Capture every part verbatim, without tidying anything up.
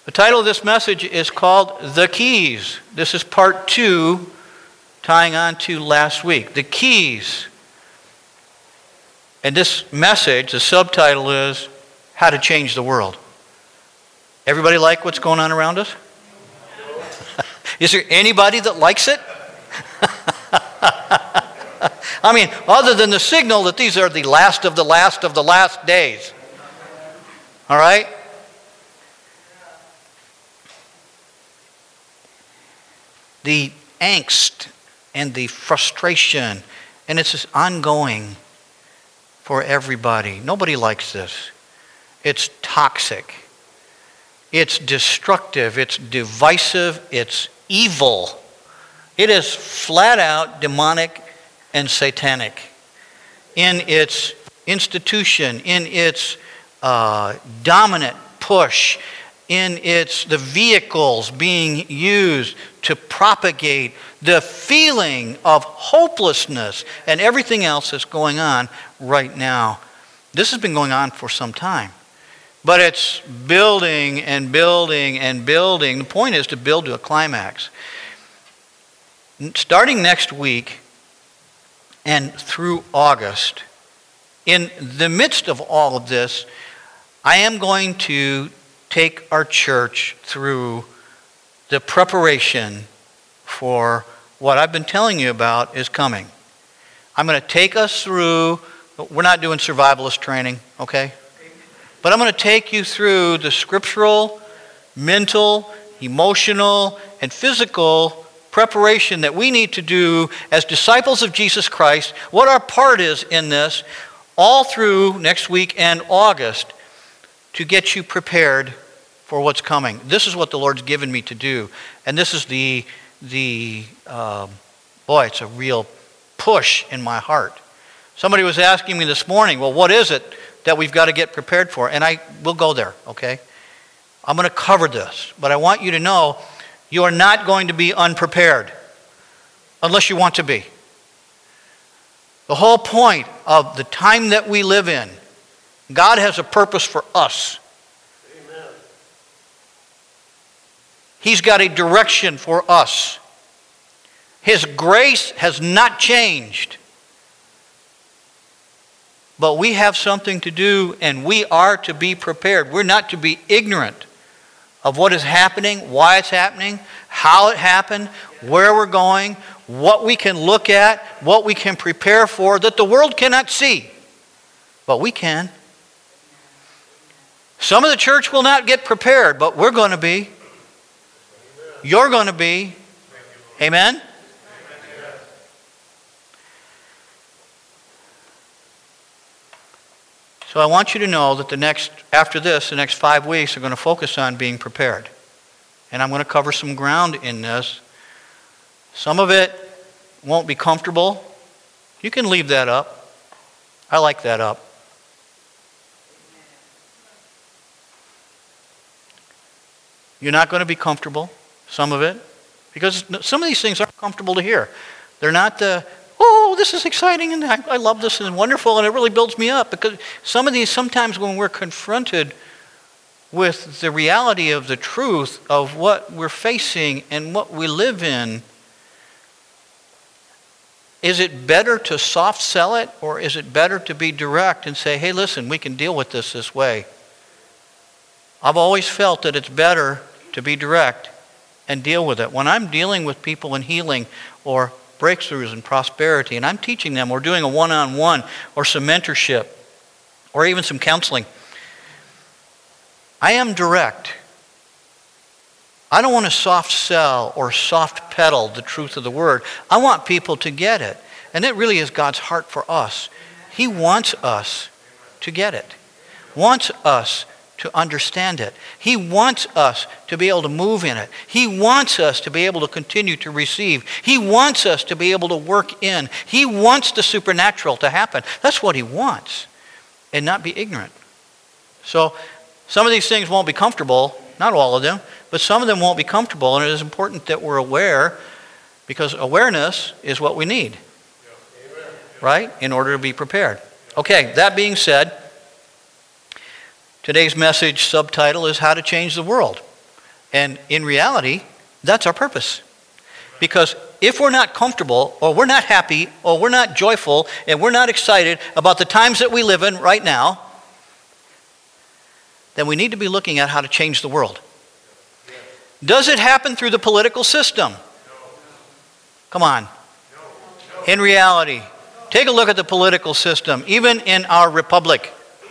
The title of this message is called The Keys. This is part two, tying on to last week. The Keys. And this message, the subtitle is How to Change the World. Everybody like what's going on around us? Is there anybody that likes it? I mean, other than the signal that these are the last of the last of the last days. All right? The angst and the frustration, and it's just ongoing for everybody. Nobody likes this. It's toxic. It's destructive. It's divisive. It's evil. It is flat out demonic and satanic in its institution, in its uh, dominant push, in its the vehicles being used to propagate the feeling of hopelessness and everything else that's going on right now. This has been going on for some time. But it's building and building and building. The point is to build to a climax. Starting next week and through August, in the midst of all of this, I am going to take our church through the preparation for what I've been telling you about is coming. I'm going to take us through, we're not doing survivalist training, okay? But I'm going to take you through the scriptural, mental, emotional, and physical preparation that we need to do as disciples of Jesus Christ, what our part is in this, all through next week and August, to get you prepared for what's coming. This is what the Lord's given me to do. And this is the, the um, boy, it's a real push in my heart. Somebody was asking me this morning, well, what is it that we've got to get prepared for? And I will go there, okay? I'm going to cover this. But I want you to know you are not going to be unprepared unless you want to be. The whole point of the time that we live in, God has a purpose for us. Amen. He's got a direction for us. His grace has not changed. But we have something to do, and we are to be prepared. We're not to be ignorant of what is happening, why it's happening, how it happened, where we're going, what we can look at, what we can prepare for, that the world cannot see. But we can. Some of the church will not get prepared, but we're going to be. You're going to be. Amen? So I want you to know that the next, after this, the next five weeks are going to focus on being prepared. And I'm going to cover some ground in this. Some of it won't be comfortable. You can leave that up. I like that up. You're not going to be comfortable, some of it, because some of these things aren't comfortable to hear. They're not the, oh, this is exciting, and I, I love this, and wonderful, and it really builds me up. Because some of these, sometimes when we're confronted with the reality of the truth of what we're facing and what we live in, is it better to soft sell it, or is it better to be direct and say, hey, listen, we can deal with this this way? I've always felt that it's better to be direct and deal with it. When I'm dealing with people in healing or breakthroughs and prosperity, and I'm teaching them, or doing a one-on-one or some mentorship or even some counseling, I am direct. I don't want to soft sell or soft pedal the truth of the word. I want people to get it. And that really is God's heart for us. He wants us to get it. Wants us to understand it. He wants us to be able to move in it. He wants us to be able to continue to receive. He wants us to be able to work in. He wants the supernatural to happen. That's what he wants. And not be ignorant. So some of these things won't be comfortable. Not all of them. But some of them won't be comfortable. And it is important that we're aware, because awareness is what we need. Right? In order to be prepared. Okay, that being said, today's message subtitle is How to Change the World. And in reality, that's our purpose. Because if we're not comfortable, or we're not happy, or we're not joyful, and we're not excited about the times that we live in right now, then we need to be looking at how to change the world. Does it happen through the political system? Come on. In reality, take a look at the political system, even in our republic.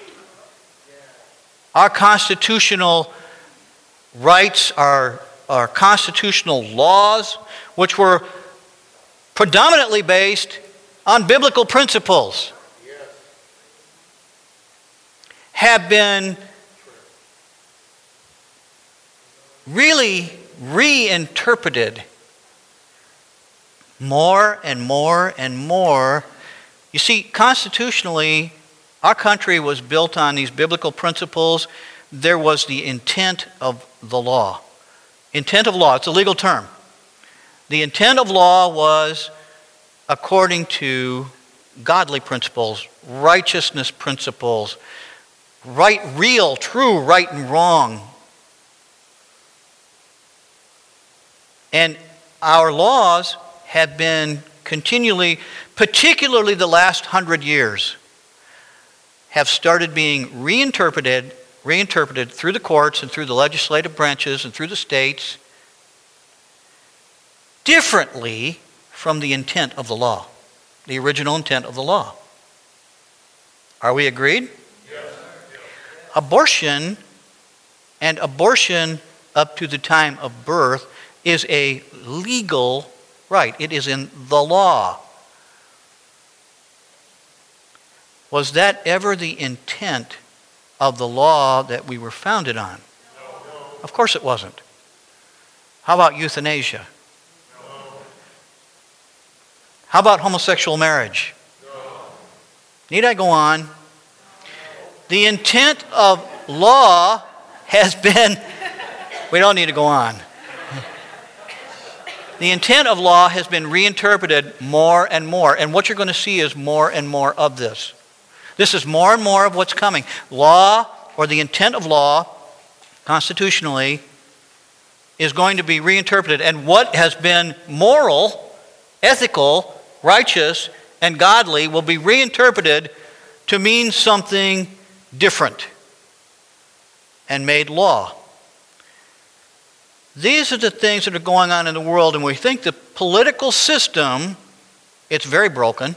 Our constitutional rights, our, our constitutional laws, which were predominantly based on biblical principles, have been really reinterpreted more and more and more. You see, constitutionally, our country was built on these biblical principles. There was the intent of the law. Intent of law, it's a legal term. The intent of law was according to godly principles, righteousness principles, right, real, true, right and wrong. And our laws have been continually, particularly the last hundred years, have started being reinterpreted, reinterpreted through the courts and through the legislative branches and through the states differently from the intent of the law, the original intent of the law. Are we agreed? Yes. Abortion and abortion up to the time of birth is a legal right. It is in the law. Was that ever the intent of the law that we were founded on? No. Of course it wasn't. How about euthanasia? No. How about homosexual marriage? No. Need I go on? No. The intent of law has been, we don't need to go on. The intent of law has been reinterpreted more and more. And what you're going to see is more and more of this. This is more and more of what's coming. Law, or the intent of law, constitutionally, is going to be reinterpreted. And what has been moral, ethical, righteous, and godly will be reinterpreted to mean something different and made law. These are the things that are going on in the world, and we think the political system, it's very broken.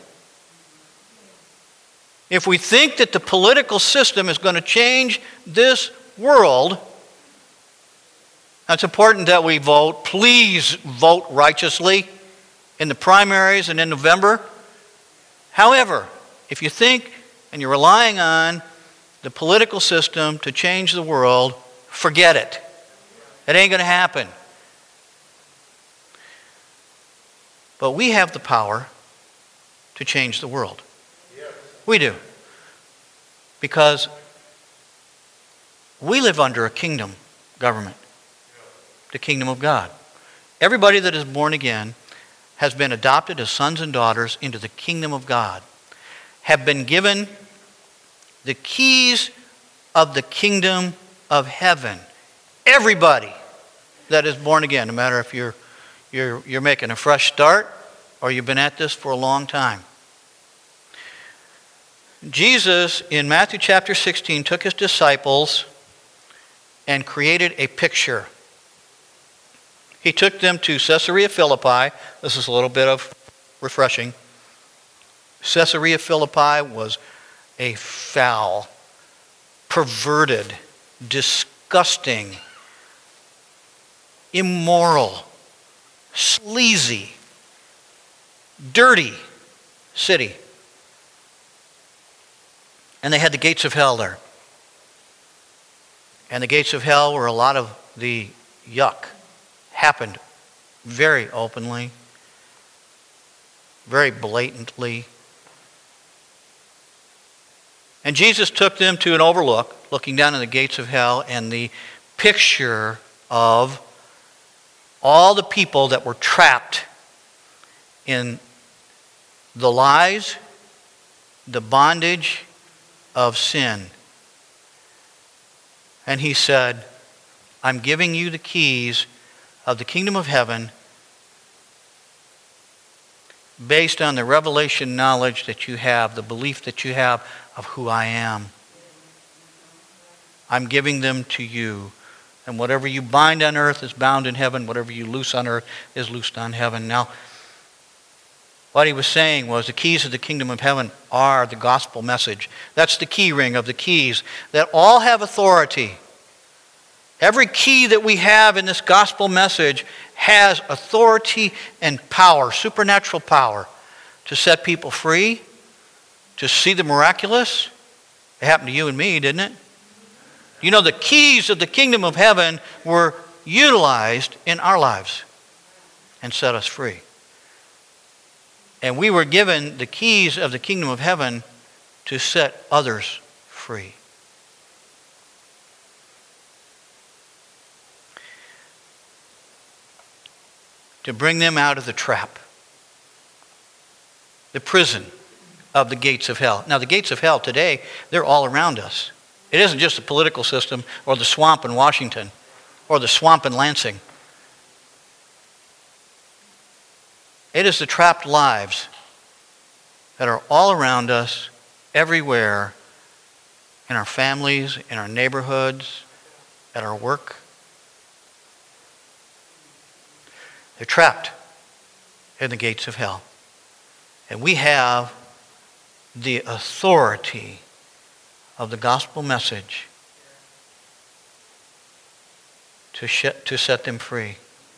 If we think that the political system is going to change this world, it's important that we vote. Please vote righteously in the primaries and in November. However, if you think and you're relying on the political system to change the world, forget it. It ain't going to happen. But we have the power to change the world. Yes. We do. Because we live under a kingdom government. Yeah. The kingdom of God. Everybody that is born again has been adopted as sons and daughters into the kingdom of God. Have been given the keys of the kingdom of heaven. Everybody that is born again, no matter if you're, you're, you're making a fresh start or you've been at this for a long time. Jesus, in Matthew chapter sixteen, took his disciples and created a picture. He took them to Caesarea Philippi. This is a little bit of refreshing. Caesarea Philippi was a foul, perverted, disgusting, immoral, sleazy, dirty city. And they had the gates of hell there. And the gates of hell where a lot of the yuck happened very openly, very blatantly. And Jesus took them to an overlook, looking down in the gates of hell, and the picture of all the people that were trapped in the lies, the bondage of sin. And he said, I'm giving you the keys of the kingdom of heaven based on the revelation knowledge that you have, the belief that you have of who I am. I'm giving them to you. And whatever you bind on earth is bound in heaven. Whatever you loose on earth is loosed on heaven. Now, what he was saying was the keys of the kingdom of heaven are the gospel message. That's the key ring of the keys that all have authority. Every key that we have in this gospel message has authority and power, supernatural power, to set people free, to see the miraculous. It happened to you and me, didn't it? You know, the keys of the kingdom of heaven were utilized in our lives and set us free. And we were given the keys of the kingdom of heaven to set others free. To bring them out of the trap, the prison of the gates of hell. Now, the gates of hell today, they're all around us. It isn't just the political system or the swamp in Washington or the swamp in Lansing. It is the trapped lives that are all around us, everywhere, in our families, in our neighborhoods, at our work. They're trapped in the gates of hell. And we have the authority of the gospel message to, sh- to set them free.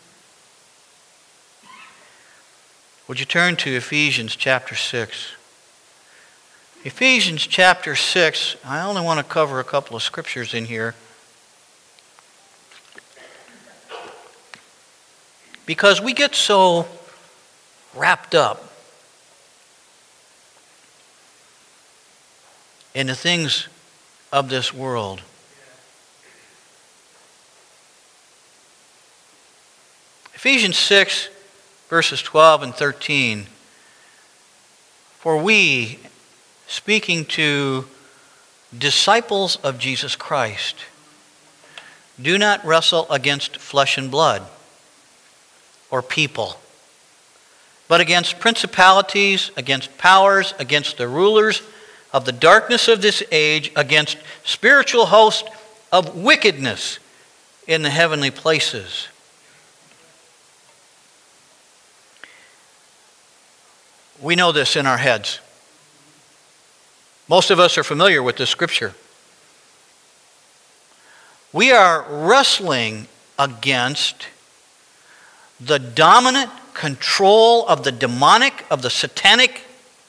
Would you turn to Ephesians chapter six? Ephesians chapter six, I only want to cover a couple of scriptures in here, because we get so wrapped up in the things of this world. Ephesians six, verses twelve and thirteen. For we, speaking to disciples of Jesus Christ, do not wrestle against flesh and blood or people, but against principalities, against powers, against the rulers of the darkness of this age, against spiritual hosts of wickedness in the heavenly places. We know this in our heads. Most of us are familiar with this scripture. We are wrestling against the dominant control of the demonic, of the satanic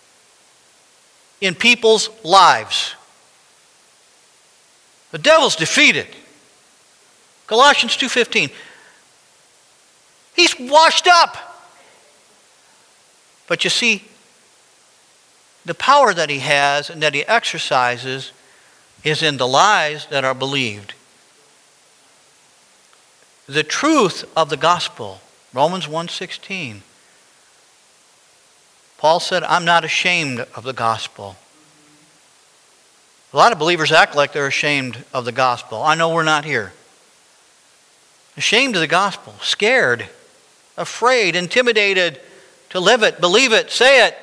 in people's lives. The devil's defeated. Colossians two fifteen. He's washed up. But you see, the power that he has and that he exercises is in the lies that are believed. The truth of the gospel, Romans one sixteen. Paul said, I'm not ashamed of the gospel. A lot of believers act like they're ashamed of the gospel. I know we're not here. Ashamed of the gospel, scared, afraid, intimidated to live it, believe it, say it.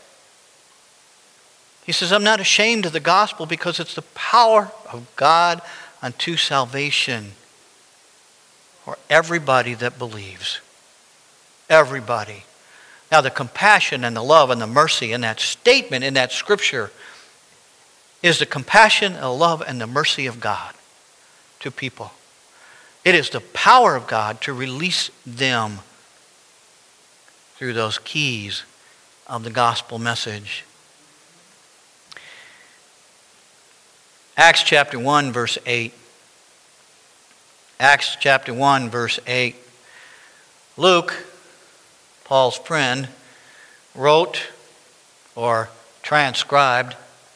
He says, I'm not ashamed of the gospel because it's the power of God unto salvation for everybody that believes. Everybody. Now, the compassion and the love and the mercy in that statement, in that scripture, is the compassion and the love and the mercy of God to people. It is the power of God to release them through those keys of the gospel message. Acts chapter one, verse eight. Acts chapter one, verse eight. Luke, Paul's friend, wrote or transcribed,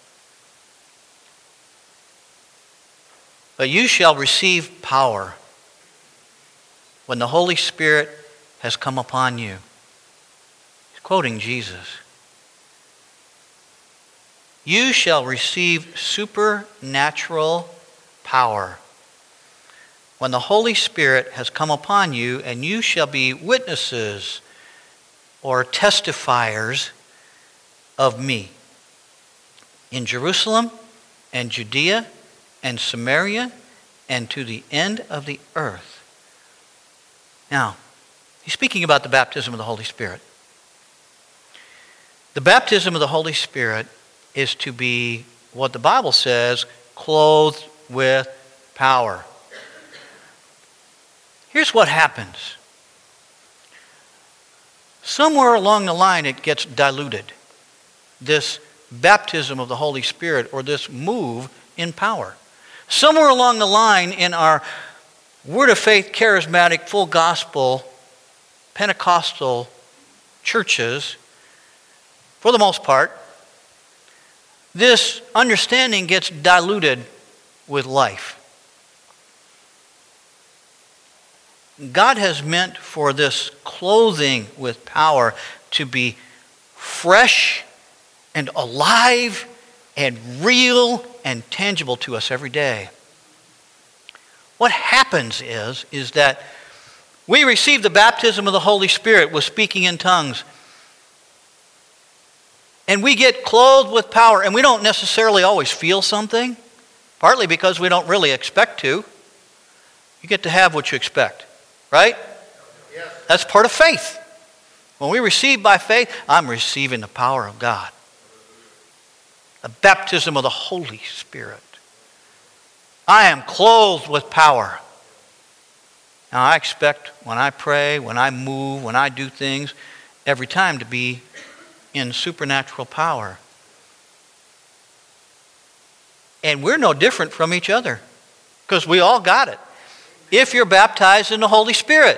but you shall receive power when the Holy Spirit has come upon you. He's quoting Jesus. You shall receive supernatural power. when the Holy Spirit has come upon you, and you shall be witnesses or testifiers of me in Jerusalem and Judea and Samaria and to the end of the earth. Now, he's speaking about the baptism of the Holy Spirit. The baptism of the Holy Spirit is to be what the Bible says, clothed with power. Here's what happens. Somewhere along the line it gets diluted. This baptism of the Holy Spirit, or this move in power. Somewhere along the line in our Word of Faith, charismatic, full gospel, Pentecostal churches, for the most part, this understanding gets diluted with life. God has meant for this clothing with power to be fresh and alive and real and tangible to us every day. What happens is, is that we receive the baptism of the Holy Spirit with speaking in tongues. And we get clothed with power, and we don't necessarily always feel something, partly because we don't really expect to. You get to have what you expect, right? Yes. That's part of faith. When we receive by faith, I'm receiving the power of God. The baptism of the Holy Spirit. I am clothed with power. Now I expect when I pray, when I move, when I do things, every time to be in supernatural power. And we're no different from each other, because we all got it. If you're baptized in the Holy Spirit.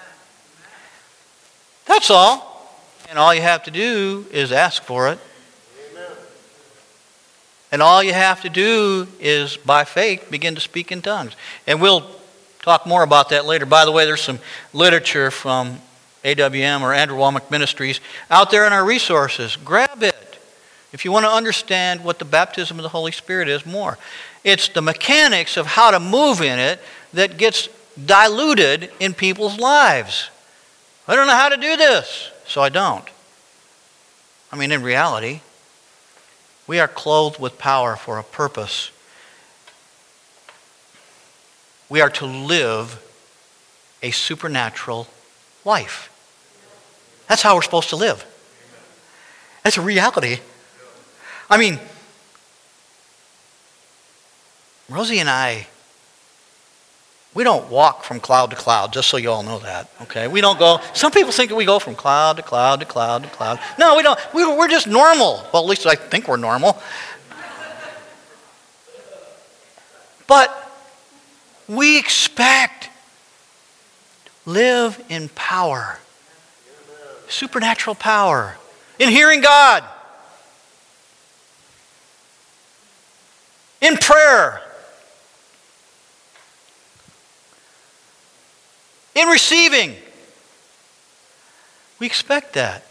That's all. And all you have to do is ask for it. And all you have to do is, by faith, begin to speak in tongues. And we'll talk more about that later. By the way, there's some literature from A W M or Andrew Wommack Ministries out there in our resources. Grab it if you want to understand what the baptism of the Holy Spirit is more. It's the mechanics of how to move in it that gets diluted in people's lives. I don't know how to do this, so I don't. I mean, in reality, we are clothed with power for a purpose. We are to live a supernatural life. That's how we're supposed to live. That's a reality. I mean, Rosie and I, we don't walk from cloud to cloud, just so you all know that, okay? We don't go, some people think that we go from cloud to cloud to cloud to cloud. No, we don't. We, we're just normal. Well, at least I think we're normal. But we expect live in power, supernatural power, in hearing God, in prayer, in receiving. We expect that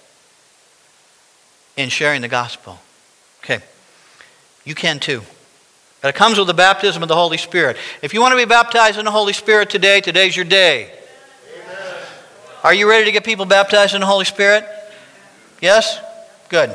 in sharing the gospel. Okay, you can too. But it comes with the baptism of the Holy Spirit. If you want to be baptized in the Holy Spirit today, today's your day. Amen. Are you ready to get people baptized in the Holy Spirit? Yes? Good.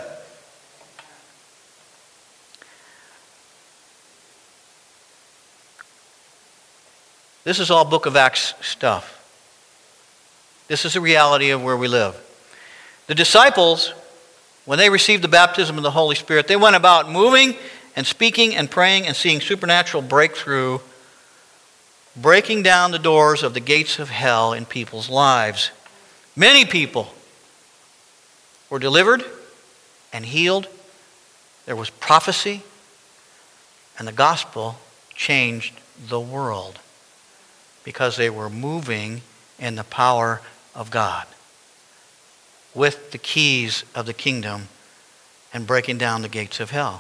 This is all Book of Acts stuff. This is the reality of where we live. The disciples, when they received the baptism of the Holy Spirit, they went about moving and speaking and praying and seeing supernatural breakthrough, breaking down the doors of the gates of hell in people's lives. Many people were delivered and healed. There was prophecy, and the gospel changed the world because they were moving in the power of God with the keys of the kingdom and breaking down the gates of hell.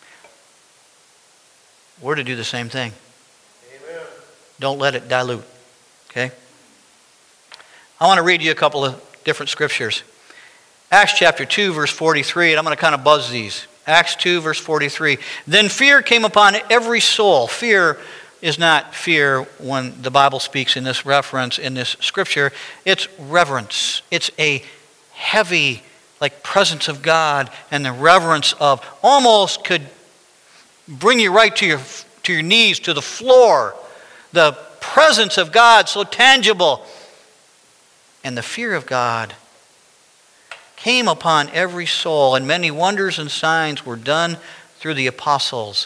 We're to do the same thing. Amen. Don't let it dilute. Okay? I want to read you a couple of different scriptures. Acts chapter two, verse forty-three, and I'm going to kind of buzz these. Acts two, verse forty-three. Then fear came upon every soul. Fear is not fear when the Bible speaks in this reference, in this scripture. It's reverence. It's a heavy, like, presence of God, and the reverence of almost could bring you right to your to your knees, to the floor. The presence of God, so tangible. And the fear of God came upon every soul, and many wonders and signs were done through the apostles.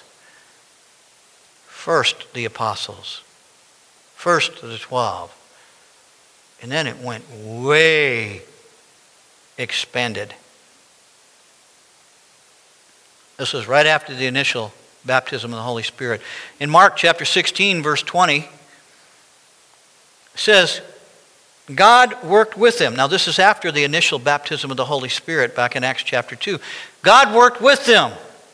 First the apostles. First the twelve. And then it went way expanded. This was right after the initial baptism of the Holy Spirit. In Mark chapter sixteen, verse twenty, it says, God worked with them. Now this is after the initial baptism of the Holy Spirit back in Acts chapter two. God worked with them,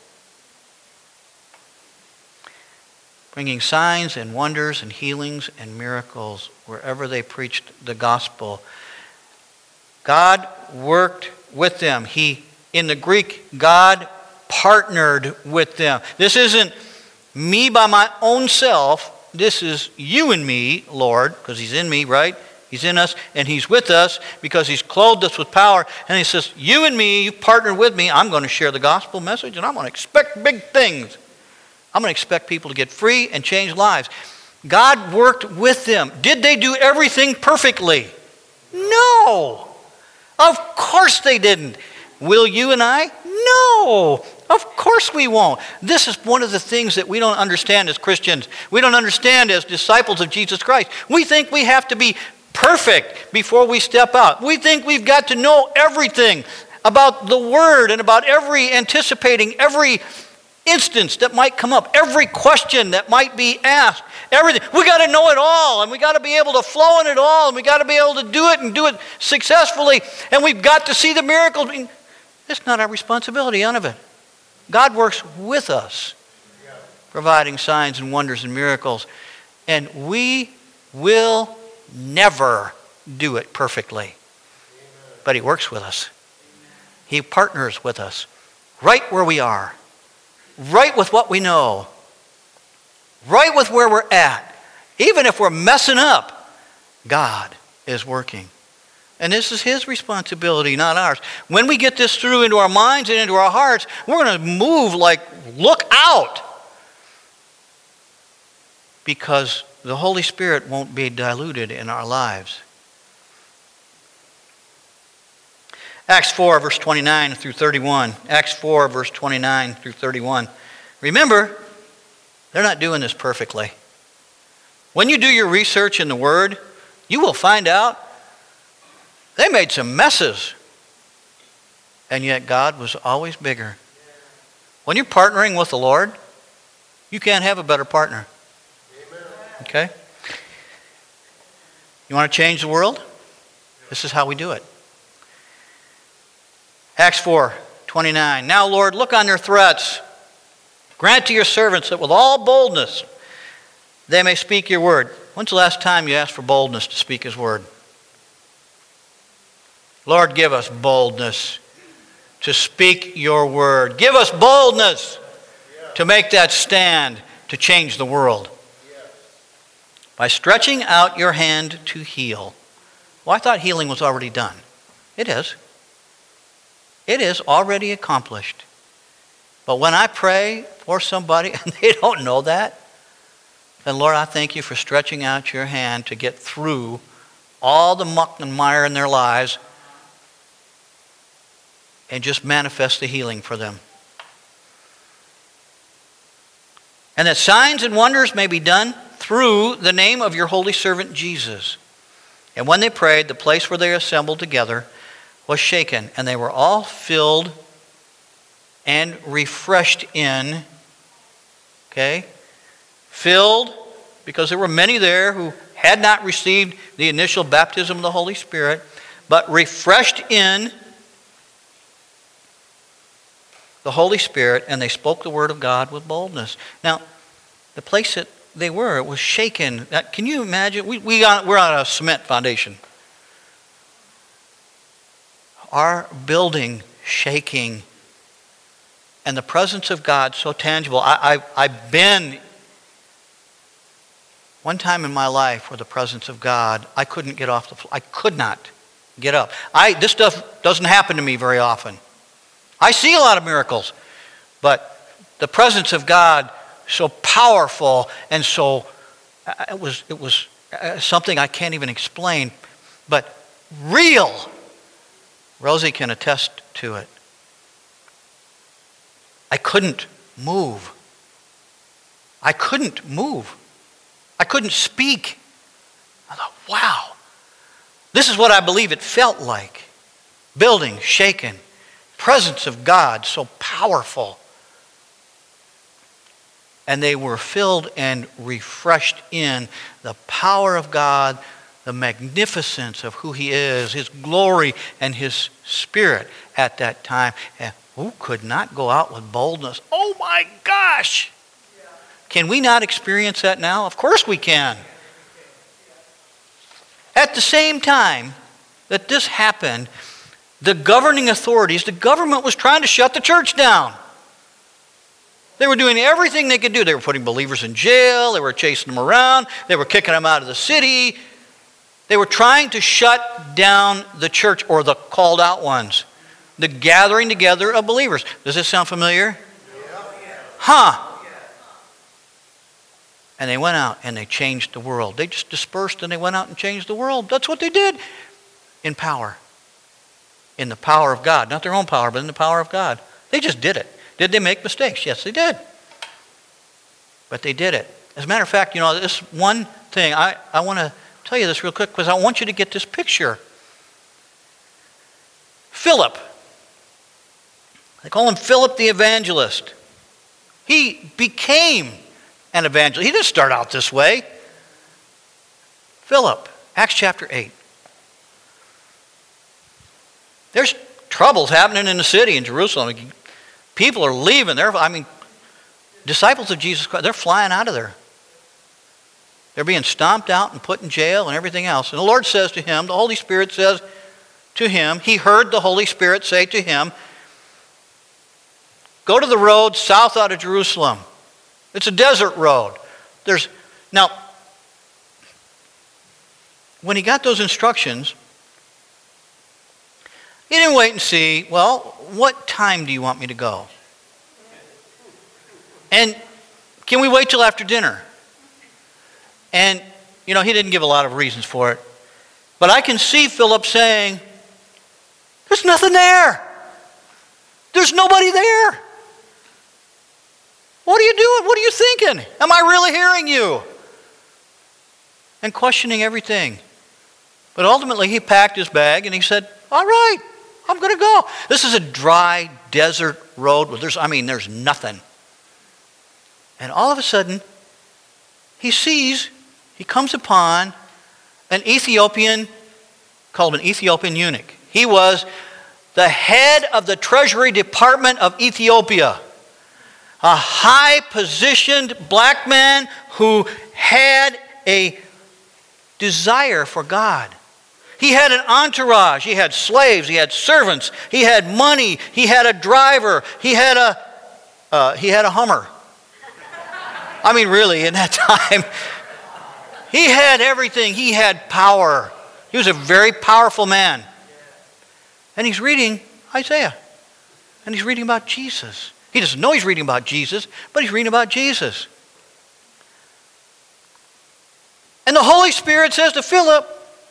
bringing signs and wonders and healings and miracles wherever they preached the gospel. God worked with them. He, in the Greek, God partnered with them. This isn't me by my own self. This is you and me, Lord, because He's in me, right? He's in us, and He's with us because He's clothed us with power. And He says, you and me, you partnered with me. I'm going to share the gospel message, and I'm going to expect big things. I'm going to expect people to get free and change lives. God worked with them. Did they do everything perfectly? No. Of course they didn't. Will you and I? No. Of course we won't. This is one of the things that we don't understand as Christians. We don't understand as disciples of Jesus Christ. We think we have to be perfect before we step out. We think we've got to know everything about the Word and about every anticipating every instance that might come up, every question that might be asked, everything. We got to know it all, and we got to be able to flow in it all, and we got to be able to do it and do it successfully, and we've got to see the miracles. I mean, it's not our responsibility, none of it. God works with us, providing signs and wonders and miracles, and we will never do it perfectly. But He works with us. He partners with us right where we are, right with what we know, right with where we're at. Even if we're messing up, God is working. And this is His responsibility, not ours. When we get this through into our minds and into our hearts, we're going to move like, look out. Because the Holy Spirit won't be diluted in our lives. Acts four, verse twenty-nine through thirty-one. Acts four, verse twenty-nine through thirty-one. Remember, they're not doing this perfectly. When you do your research in the Word, you will find out they made some messes. And yet God was always bigger. When you're partnering with the Lord, you can't have a better partner. Okay? You want to change the world? This is how we do it. Acts four, twenty-nine. Now, Lord, look on their threats. Grant to your servants that with all boldness they may speak your word. When's the last time you asked for boldness to speak His word? Lord, give us boldness to speak your word. Give us boldness to make that stand to change the world. By stretching out your hand to heal. Well, I thought healing was already done. It is. It is already accomplished. But when I pray for somebody and they don't know that, then Lord, I thank you for stretching out your hand to get through all the muck and mire in their lives and just manifest the healing for them. And that signs and wonders may be done through the name of your holy servant Jesus. And when they prayed, the place where they assembled together was shaken, and they were all filled and refreshed in, okay, filled, because there were many there who had not received the initial baptism of the Holy Spirit, but refreshed in the Holy Spirit, and they spoke the word of God with boldness. Now, the place that they were, it was shaken. Now, can you imagine? We, we got, we're on a cement foundation. Our building shaking, and the presence of God so tangible. I, I, I've been One time in my life where the presence of God, I couldn't get off the floor. I could not get up. I, this stuff doesn't happen to me very often. I see a lot of miracles, but the presence of God, so powerful and so, it was, it was something I can't even explain, but real. Rosie can attest to it. I couldn't move. I couldn't move. I couldn't speak. I thought, wow, this is what I believe it felt like. Building shaken. Presence of God so powerful. And they were filled and refreshed in the power of God, the magnificence of who He is, His glory and His Spirit at that time. And who could not go out with boldness? Oh my gosh! Can we not experience that now? Of course we can. At the same time that this happened, the governing authorities, the government was trying to shut the church down. They were doing everything they could do. They were putting believers in jail. They were chasing them around. They were kicking them out of the city. They were trying to shut down the church, or the called out ones. The gathering together of believers. Does this sound familiar? Huh. And they went out and they changed the world. They just dispersed and they went out and changed the world. That's what they did in power. In the power of God. Not their own power, but in the power of God. They just did it. Did they make mistakes? Yes, they did. But they did it. As a matter of fact, you know, this one thing, I, I want to tell you this real quick because I want you to get this picture. Philip. They call him Philip the evangelist. He became an evangelist. He didn't start out this way. Philip, Acts chapter eight. There's troubles happening in the city in Jerusalem. People are leaving. They're, I mean, disciples of Jesus Christ, they're flying out of there. They're being stomped out and put in jail and everything else. And the Lord says to him, the Holy Spirit says to him, he heard the Holy Spirit say to him, go to the road south out of Jerusalem. It's a desert road. There's now, when he got those instructions, he didn't wait and see, well, what time do you want me to go? And can we wait till after dinner? And, you know, he didn't give a lot of reasons for it. But I can see Philip saying, there's nothing there. There's nobody there. What are you doing? What are you thinking? Am I really hearing you? And questioning everything. But ultimately he packed his bag and he said, all right, I'm going to go. This is a dry desert road where there's, I mean, there's nothing. And all of a sudden, he sees, he comes upon an Ethiopian, called an Ethiopian eunuch. He was the head of the Treasury Department of Ethiopia. A high-positioned black man who had a desire for God. He had an entourage. He had slaves. He had servants. He had money. He had a driver. He had a uh, he had a Hummer. I mean, really, in that time, he had everything. He had power. He was a very powerful man. And he's reading Isaiah. And he's reading about Jesus. He doesn't know he's reading about Jesus, but he's reading about Jesus. And the Holy Spirit says to Philip,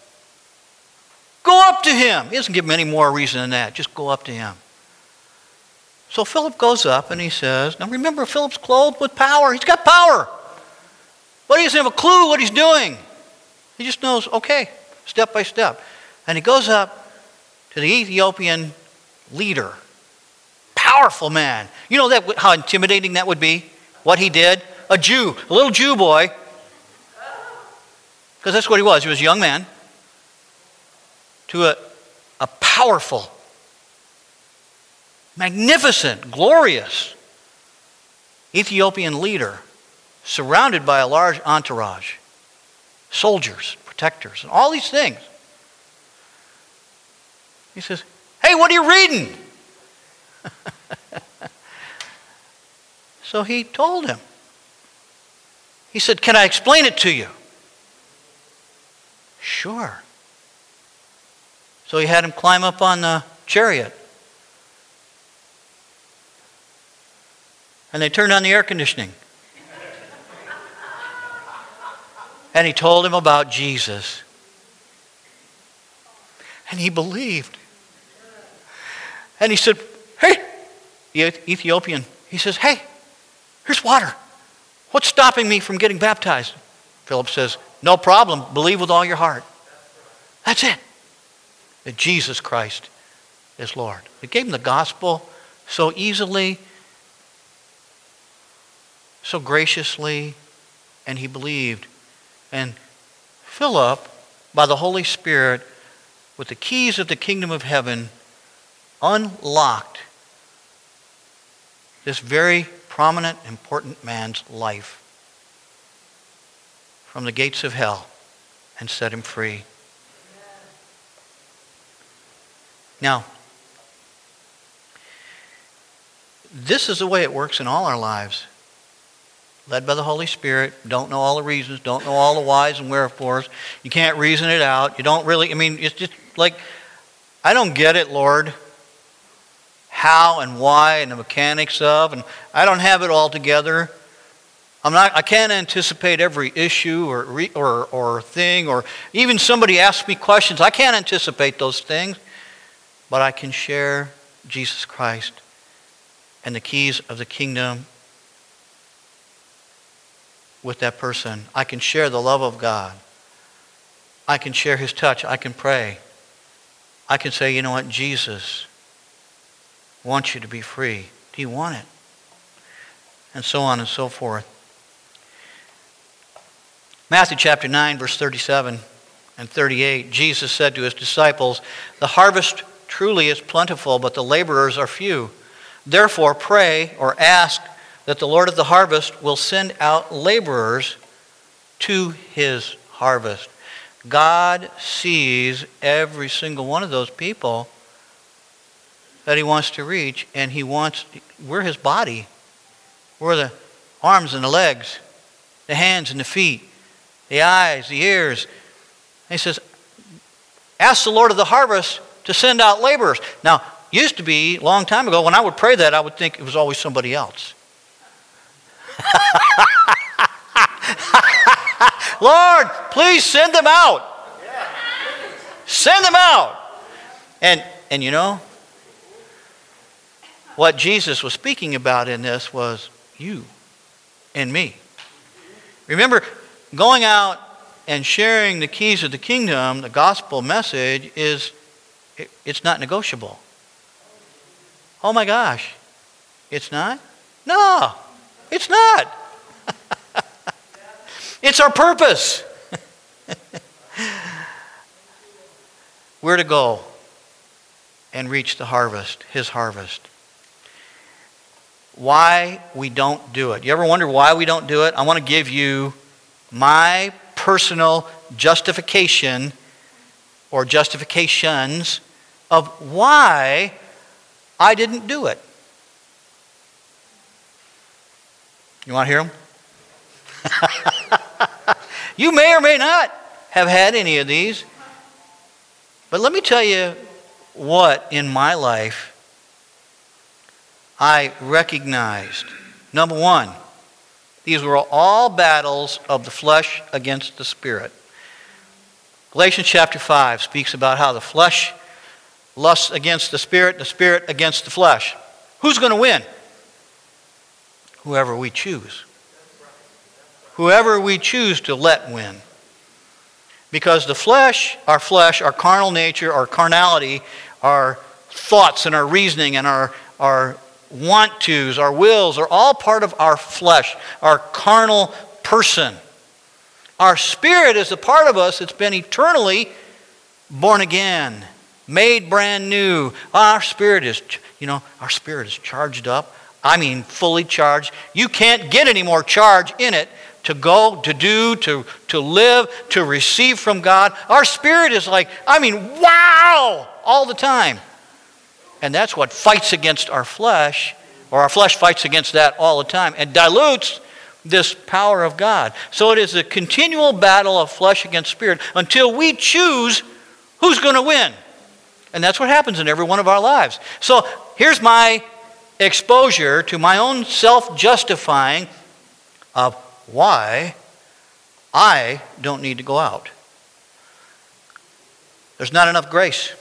go up to him. He doesn't give him any more reason than that. Just go up to him. So Philip goes up and he says, now remember, Philip's clothed with power. He's got power. But he doesn't have a clue what he's doing. He just knows, okay, step by step. And he goes up to the Ethiopian leader. Powerful man. You know that how intimidating that would be? What he did? A Jew, a little Jew boy. Because that's what he was. He was a young man. To a, a powerful, magnificent, glorious Ethiopian leader surrounded by a large entourage, soldiers, protectors, and all these things. He says, hey, what are you reading? So he told him. He said, can I explain it to you? sure. So he had him climb up on the chariot. And they turned on the air conditioning. And he told him about Jesus. And he believed. And he said, hey, the Ethiopian, he says, hey, here's water. What's stopping me from getting baptized? Philip says, no problem. Believe with all your heart. That's it. That Jesus Christ is Lord. It gave him the gospel so easily, so graciously, and he believed. And Philip, by the Holy Spirit, with the keys of the kingdom of heaven, unlocked this very prominent, important man's life from the gates of hell and set him free. Now, this is the way it works in all our lives. Led by the Holy Spirit, don't know all the reasons, don't know all the whys and wherefores. You can't reason it out. You don't really, I mean, it's just like, I don't get it, Lord. How and why and the mechanics of, and I don't have it all together. I'm not, I can't anticipate every issue or, re, or, or thing, or even somebody asks me questions. I can't anticipate those things, but I can share Jesus Christ and the keys of the kingdom with that person. I can share the love of God. I can share his touch. I can pray. I can say, you know what, Jesus wants you to be free. Do you want it? And so on and so forth. Matthew chapter nine, verse thirty-seven and thirty-eight, Jesus said to his disciples, the harvest truly is plentiful, but the laborers are few. Therefore pray or ask that the Lord of the harvest will send out laborers to his harvest. God sees every single one of those people that he wants to reach, and he wants, we're his body. We're the arms and the legs, the hands and the feet, the eyes, the ears. And he says, ask the Lord of the harvest to send out laborers. Now, used to be, a long time ago, when I would pray that, I would think it was always somebody else. Lord, please send them out. Send them out. And, and you know, what Jesus was speaking about in this was you and me. Remember, going out and sharing the keys of the kingdom, the gospel message, is it, it's not negotiable. Oh my gosh, it's not? No, it's not. It's our purpose. We're to go and reach the harvest, his harvest. Why we don't do it. You ever wonder why we don't do it? I want to give you my personal justification or justifications of why I didn't do it. You want to hear them? You may or may not have had any of these. But let me tell you what in my life I recognized. Number one, these were all battles of the flesh against the spirit. Galatians chapter five speaks about how the flesh lusts against the spirit, the spirit against the flesh. Who's going to win? Whoever we choose. Whoever we choose to let win. Because the flesh, our flesh, our carnal nature, our carnality, our thoughts and our reasoning and our, our want-tos, our wills are all part of our flesh, our carnal person. Our spirit is a part of us that's been eternally born again, made brand new. Our spirit is, you know, our spirit is charged up. I mean, fully charged. You can't get any more charge in it to go, to do, to, to live, to receive from God. Our spirit is like, I mean, wow, all the time. And that's what fights against our flesh, or our flesh fights against that all the time, and dilutes this power of God. So it is a continual battle of flesh against spirit until we choose who's going to win. And that's what happens in every one of our lives. So here's my exposure to my own self-justifying of why I don't need to go out. There's not enough grace.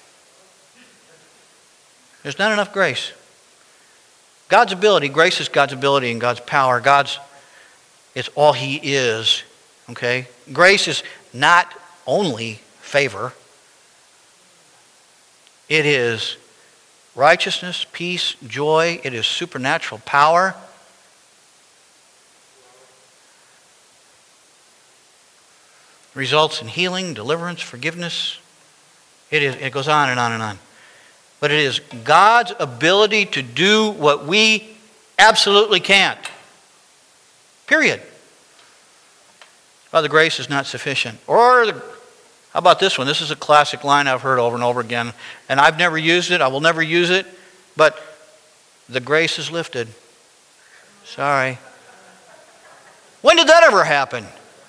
There's not enough grace. God's ability, grace is God's ability and God's power. God's, it's all He is. Okay? Grace is not only favor. It is righteousness, peace, joy. It is supernatural power. Results in healing, deliverance, forgiveness. It is, it goes on and on and on. But it is God's ability to do what we absolutely can't. Period. Well, the grace is not sufficient. Or, the, how about this one? This is a classic line I've heard over and over again. And I've never used it. I will never use it. But the grace is lifted. Sorry. When did that ever happen?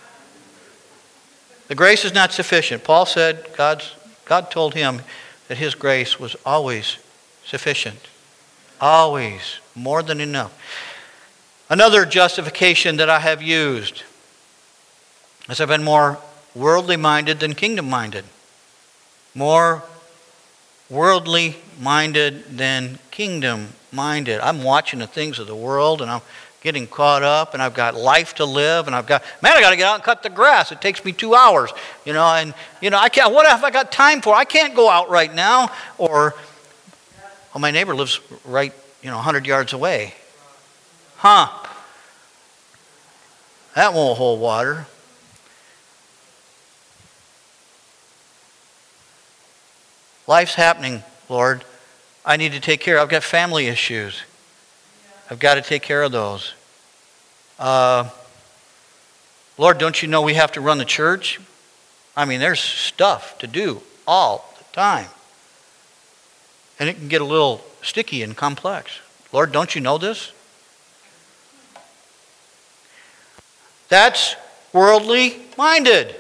The grace is not sufficient. Paul said God's, God told him that his grace was always sufficient. Always. More than enough. Another justification that I have used is I've been more worldly minded than kingdom minded. More worldly minded than kingdom minded. I'm watching the things of the world and I'm getting caught up, and I've got life to live, and I've got, man, I got to get out and cut the grass. It takes me two hours, you know, and, you know, I can't, what have I got time for? I can't go out right now, or, well, my neighbor lives right, you know, one hundred yards away. Huh. That won't hold water. Life's happening, Lord. I need to take care. I've got family issues. I've got to take care of those. Uh, Lord, don't you know we have to run the church? I mean, there's stuff to do all the time. And it can get a little sticky and complex. Lord, don't you know this? That's worldly minded.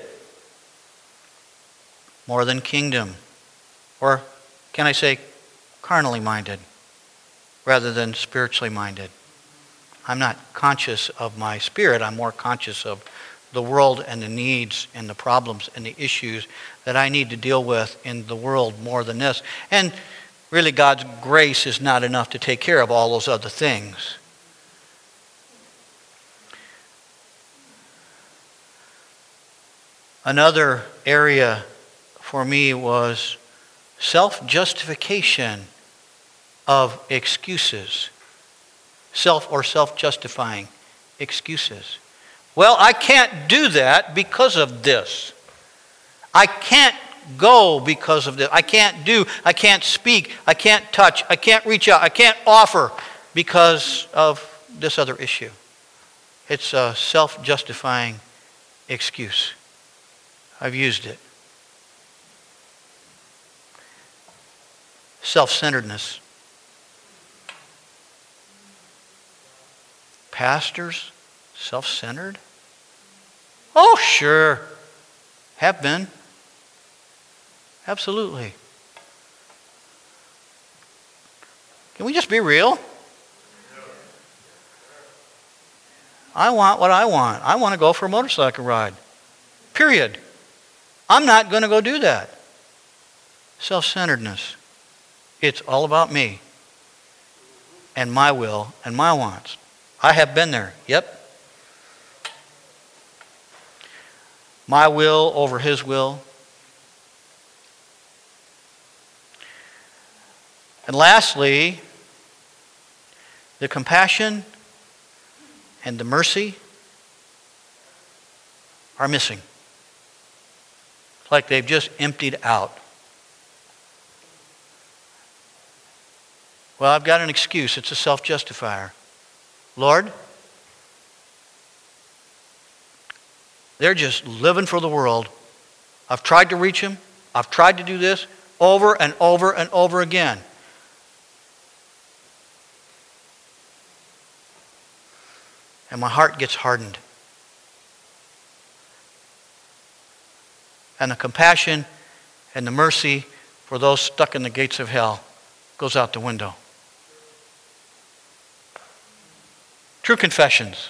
More than kingdom. Or can I say carnally minded? Rather than spiritually minded. I'm not conscious of my spirit. I'm more conscious of the world and the needs and the problems and the issues that I need to deal with in the world more than this. And really, God's grace is not enough to take care of all those other things. Another area for me was self-justification of excuses. Self or self-justifying excuses. Well, I can't do that because of this. I can't go because of this. I can't do, I can't speak, I can't touch, I can't reach out, I can't offer because of this other issue. It's a self-justifying excuse. I've used it. Self-centeredness. Pastors, self-centered? Oh, sure. Have been. Absolutely. Can we just be real? I want what I want. I want to go for a motorcycle ride. Period. I'm not going to go do that. Self-centeredness. It's all about me and my will and my wants. I have been there. Yep. My will over his will. And lastly, the compassion and the mercy are missing. It's like they've just emptied out. Well, I've got an excuse. It's a self-justifier. Lord, they're just living for the world. I've tried to reach them. I've tried to do this over and over and over again. and my heart gets hardened. And the compassion and the mercy for those stuck in the gates of hell goes out the window. True confessions.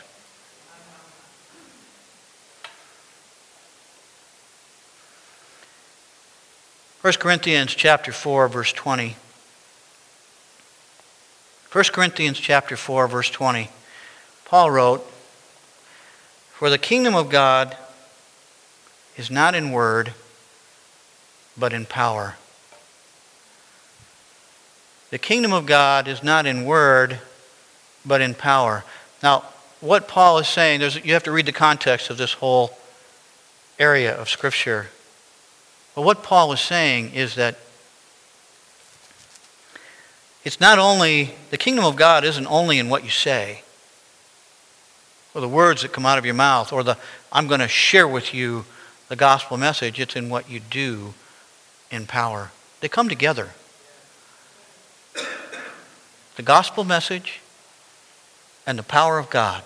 First Corinthians chapter four, verse twenty. First Corinthians chapter four, verse twenty. Paul wrote, "For the kingdom of God is not in word, but in power." The kingdom of God is not in word, but in power. Now, what Paul is saying, there's, you have to read the context of this whole area of Scripture. But what Paul is saying is that it's not only, the kingdom of God isn't only in what you say, or the words that come out of your mouth, or the, I'm going to share with you the gospel message. It's in what you do in power. They come together. The gospel message and the power of God.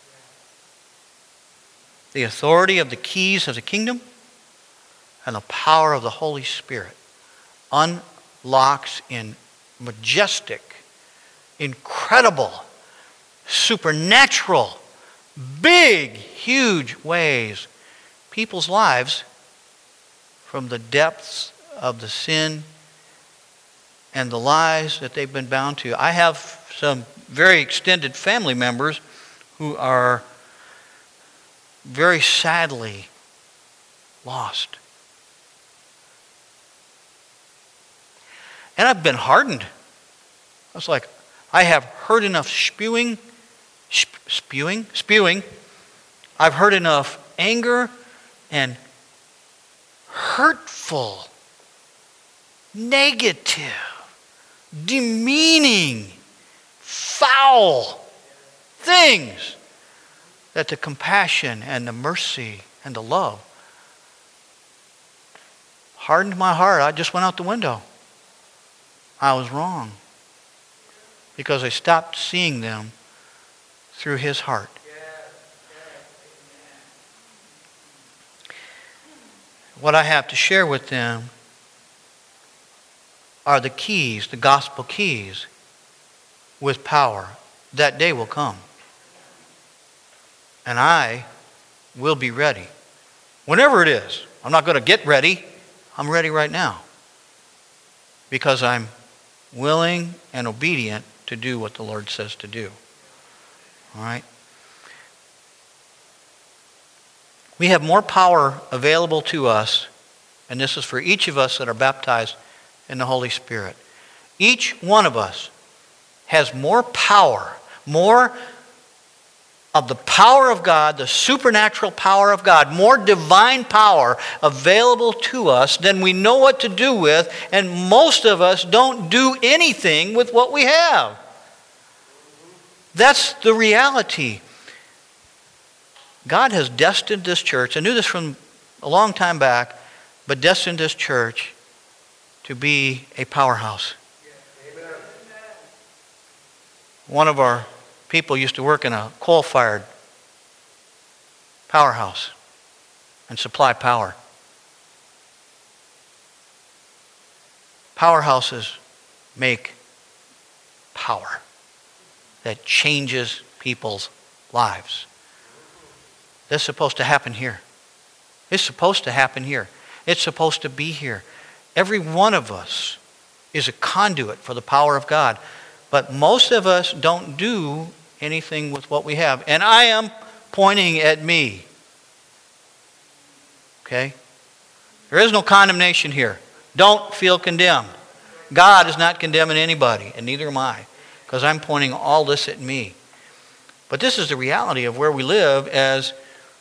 The authority of the keys of the kingdom and the power of the Holy Spirit unlocks in majestic, incredible, supernatural, big, huge ways people's lives from the depths of the sin and the lies that they've been bound to. I have some very extended family members who are very sadly lost. And I've been hardened. I was like, I have heard enough spewing, sp- spewing, spewing. I've heard enough anger and hurtful, negative, demeaning, foul things that the compassion and the mercy and the love hardened my heart. I just went out the window. I was wrong because I stopped seeing them through His heart. What I have to share with them are the keys, the gospel keys, with power. That day will come. And I will be ready. Whenever it is. I'm not going to get ready. I'm ready right now. Because I'm willing and obedient to do what the Lord says to do. All right? We have more power available to us, and this is for each of us that are baptized in the Holy Spirit. Each one of us has more power, more of the power of God, the supernatural power of God, more divine power available to us than we know what to do with, and most of us don't do anything with what we have. That's the reality. God has destined this church, I knew this from a long time back, but destined this church to be a powerhouse. Amen. One of our people used to work in a coal-fired powerhouse and supply power. Powerhouses make power that changes people's lives. That's supposed to happen here. It's supposed to happen here. It's supposed to be here. Every one of us is a conduit for the power of God. But most of us don't do anything with what we have. And I am pointing at me. Okay? There is no condemnation here. Don't feel condemned. God is not condemning anybody, and neither am I, because I'm pointing all this at me. But this is the reality of where we live as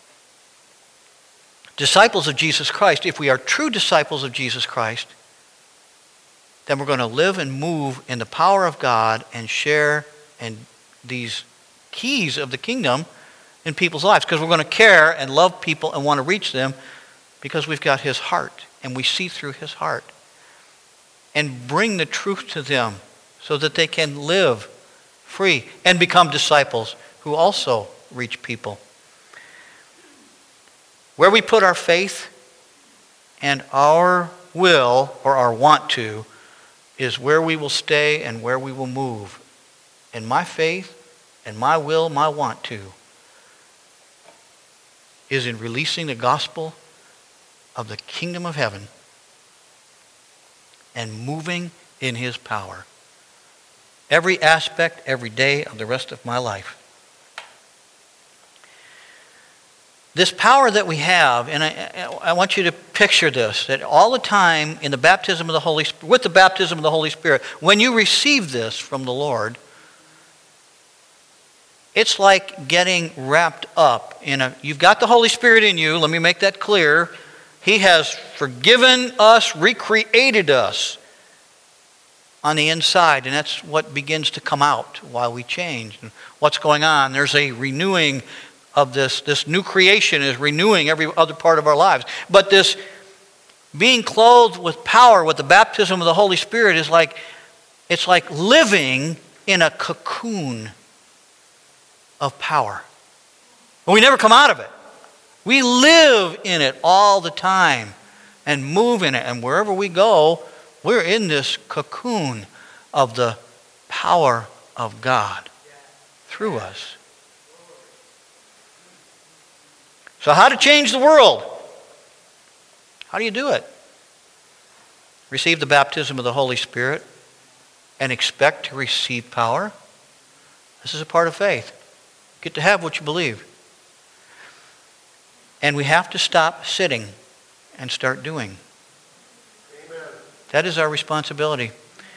disciples of Jesus Christ. If we are true disciples of Jesus Christ, then we're going to live and move in the power of God and share and these keys of the kingdom in people's lives, because we're going to care and love people and want to reach them because we've got His heart and we see through His heart, and bring the truth to them so that they can live free and become disciples who also reach people. Where we put our faith and our will, or our want to, is where we will stay and where we will move. And my faith and my will, my want to, is in releasing the gospel of the kingdom of heaven and moving in his power. Every aspect, every day of the rest of my life. This power that we have, and I, I want you to picture this, that all the time in the baptism of the Holy Spirit, with the baptism of the Holy Spirit, when you receive this from the Lord, it's like getting wrapped up in a, you've got the Holy Spirit in you, let me make that clear. He has forgiven us, recreated us on the inside, and that's what begins to come out while we change. And what's going on? There's a renewing of this. This new creation is renewing every other part of our lives. But this being clothed with power, with the baptism of the Holy Spirit, is like, it's like living in a cocoon of power. And we never come out of it. We live in it all the time and move in it. And wherever we go, we're in this cocoon of the power of God through us. So how to change the world? How do you do it? Receive the baptism of the Holy Spirit and expect to receive power. This is a part of faith. You get to have what you believe. And we have to stop sitting and start doing. Amen. That is our responsibility.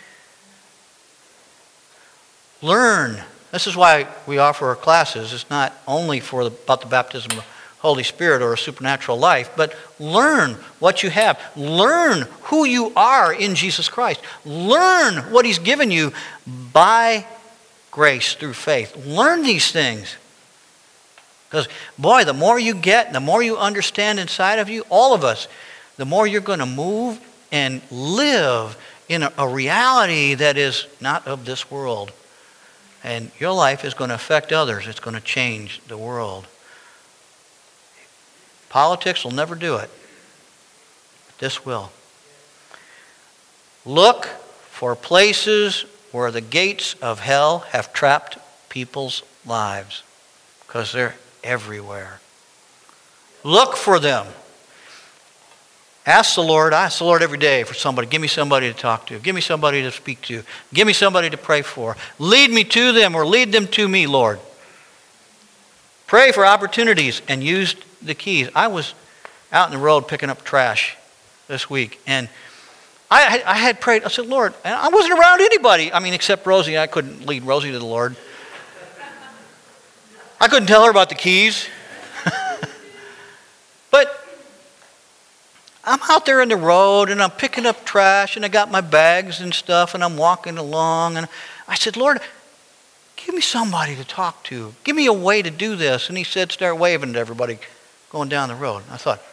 Learn. This is why we offer our classes. It's not only for the, about the baptism of the Holy Spirit or a supernatural life, but learn what you have. Learn who you are in Jesus Christ. Learn what He's given you by grace through faith. Learn these things. Because, boy, the more you get, the more you understand inside of you, all of us, the more you're going to move and live in a, a reality that is not of this world. And your life is going to affect others. It's going to change the world. Politics will never do it. But this will. Look for places where the gates of hell have trapped people's lives. Because they're everywhere. Look for them. Ask the Lord. I ask the Lord every day for somebody. Give me somebody to talk to. Give me somebody to speak to. Give me somebody to pray for. Lead me to them or lead them to me, Lord. Pray for opportunities and use the keys. I was out in the road picking up trash this week, and I, I had prayed. I said, Lord, and I wasn't around anybody. I mean, except Rosie. I couldn't lead Rosie to the Lord. I couldn't tell her about the keys. But I'm out there in the road, and I'm picking up trash, and I got my bags and stuff, and I'm walking along, and I said, Lord, give me somebody to talk to. Give me a way to do this. And He said, start waving to everybody going down the road. I thought,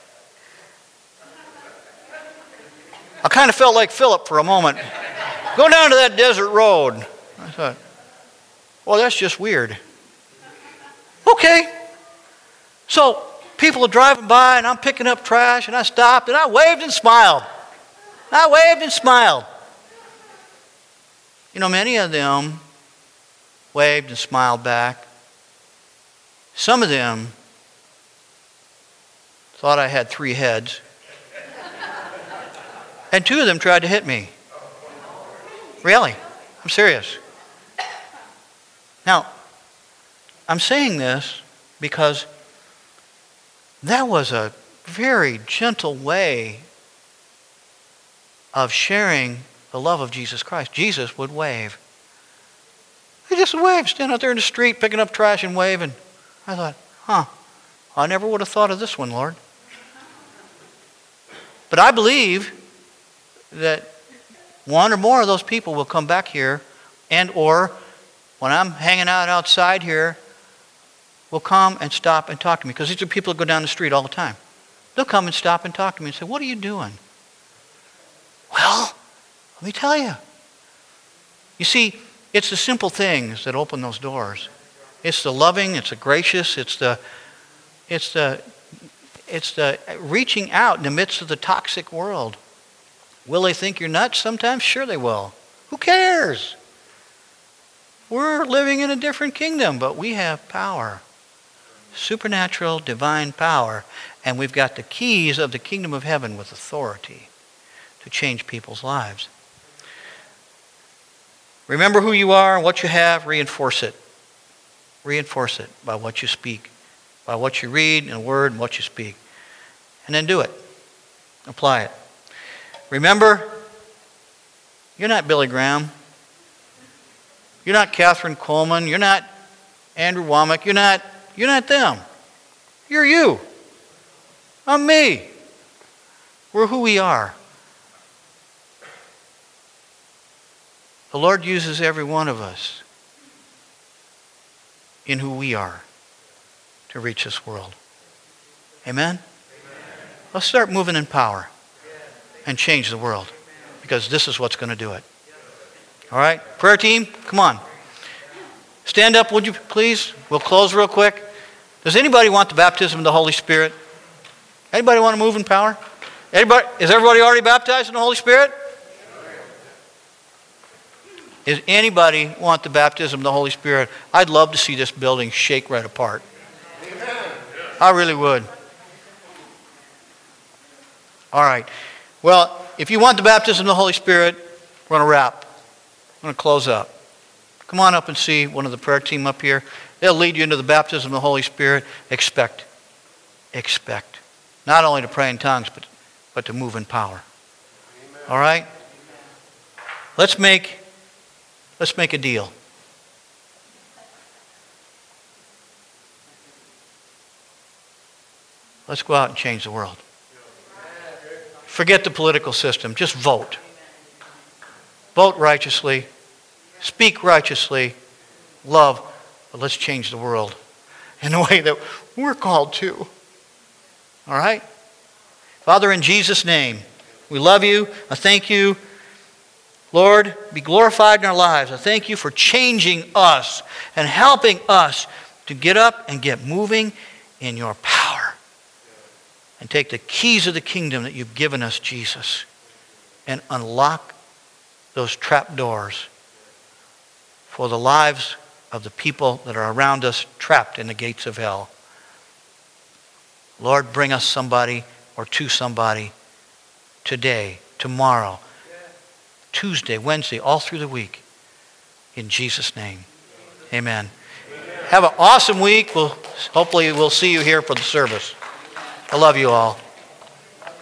I kind of felt like Philip for a moment. Go down to that desert road. I thought, well, that's just weird. Okay. So people are driving by, and I'm picking up trash, and I stopped, and I waved and smiled. I waved and smiled. You know, many of them waved and smiled back. Some of them thought I had three heads. And two of them tried to hit me. Really. I'm serious. Now, I'm saying this because that was a very gentle way of sharing the love of Jesus Christ. Jesus would wave. He just waved, stand out there in the street, picking up trash and waving. I thought, huh, I never would have thought of this one, Lord. But I believe that one or more of those people will come back here, and or when I'm hanging out outside here, will come and stop and talk to me. Because these are people that go down the street all the time. They'll come and stop and talk to me and say, what are you doing? Well, let me tell you. You see, it's the simple things that open those doors. It's the loving, it's the gracious, it's the it's the it's the reaching out in the midst of the toxic world. Will they think you're nuts sometimes? Sure they will. Who cares? We're living in a different kingdom, but we have power. Supernatural, divine power. And we've got the keys of the kingdom of heaven with authority to change people's lives. Remember who you are and what you have. Reinforce it. Reinforce it by what you speak, by what you read in a word and what you speak. And then do it. Apply it. Remember, you're not Billy Graham. You're not Catherine Coleman. You're not Andrew Womack. You're not, you're not them. You're you. I'm me. We're who we are. The Lord uses every one of us in who we are to reach this world. Amen? Amen? Let's start moving in power and change the world, because this is what's going to do it. All right? Prayer team, come on. Stand up, would you please? We'll close real quick. Does anybody want the baptism of the Holy Spirit? Anybody want to move in power? Anybody? Is everybody already baptized in the Holy Spirit? Does anybody want the baptism of the Holy Spirit? I'd love to see this building shake right apart. I really would. All right. Well, if you want the baptism of the Holy Spirit, we're going to wrap. I'm going to close up. Come on up and see one of the prayer team up here. They'll lead you into the baptism of the Holy Spirit. Expect. Expect. Not only to pray in tongues, but, but to move in power. Amen. All right? Let's make, let's make a deal. Let's go out and change the world. Forget the political system. Just vote. Vote righteously. Speak righteously. Love. But let's change the world in the way that we're called to. All right? Father, in Jesus' name, we love you. I thank you. Lord, be glorified in our lives. I thank you for changing us and helping us to get up and get moving in your power. And take the keys of the kingdom that you've given us, Jesus, and unlock those trap doors for the lives of the people that are around us trapped in the gates of hell. Lord, bring us somebody or to somebody today, tomorrow, Tuesday, Wednesday, all through the week. In Jesus' name, amen. Amen. Have an awesome week. We'll, hopefully we'll see you here for the service. I love you all.